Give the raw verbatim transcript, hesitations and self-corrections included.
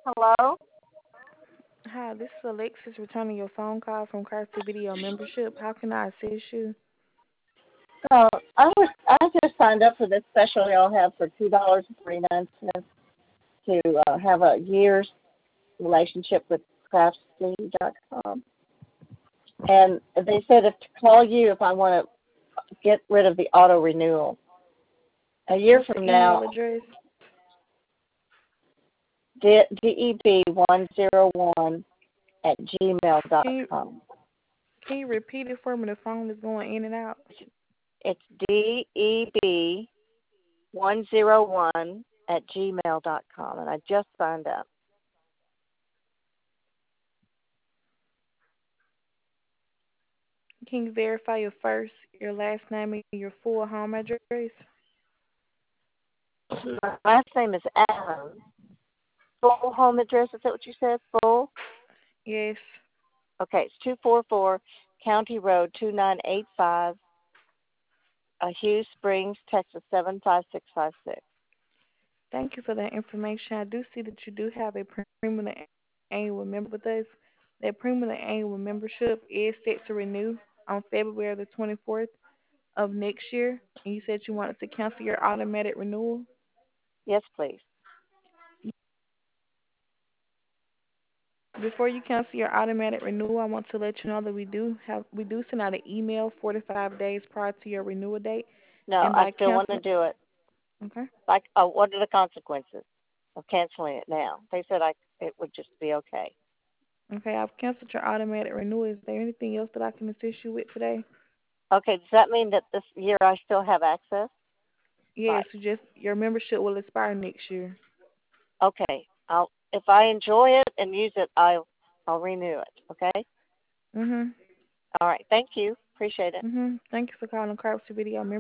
Hello? Hi, this is Alexis returning your phone call from Crafty Video Membership. How can I assist you? Uh, I was I just signed up for this special y'all have for two dollars and forty nine cents to uh, have a year's relationship with craftsy dot com. And they said if to call you if I want to get rid of the auto renewal. A year What's from the email now, address? D E B one zero one at gmail dot Can you com. can you repeat it for me? The phone is going in and out. It's D E B one zero one at gmail dot com, and I just signed up. Can you verify your first, your last name, and your full home address? My last name is Adams. Full home address, is that what you said? Full? Yes. Okay, it's two forty-four County Road two nine eight five, uh, Hughes Springs, Texas seven five six five six. Thank you for that information. I do see that you do have a premium annual member with us. That premium annual membership is set to renew on February the twenty-fourth of next year. And you said you wanted to cancel your automatic renewal. Yes, please. Before you cancel your automatic renewal, I want to let you know that we do have we do send out an email forty-five days prior to your renewal date, No, and I by still want to canceling, do it. okay, Like, uh, what are the consequences of canceling it now? They said I it would just be okay. okay, I've canceled your automatic renewal. Is there anything else that I can assist you with today? Okay, does that mean that this year I still have access? Yes, Right. you just your membership will expire next year. Okay. I'll if I enjoy it and use it, I'll I'll renew it. Okay. Mhm. All right. Thank you. Appreciate it. Mhm. Thank you for calling Carpenter Video.